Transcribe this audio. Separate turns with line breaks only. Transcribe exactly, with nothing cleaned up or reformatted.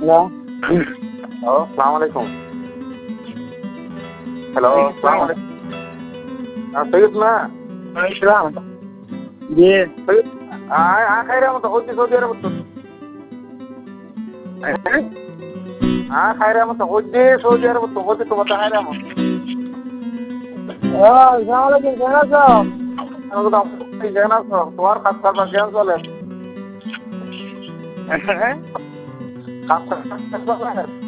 Hello
hello আসসালামু আলাইকুম। Hello আসসালামু আলাইকুম। হ্যাঁ সৈয়দ না
ইসলাম জি
সৈয়দ আয় আ খাইরা মতো হচ্ছে সৌদি আরব তো আ খাইরা মতো হচ্ছে সৌদি আরব তো হচ্ছে তোমার খাইরা মতো
ও আসসালামু আলাইকুম কেমন আছো?
আমি তো কেন আছো তোমার কাজ কারবার কেমন চলে? কাজ কারবার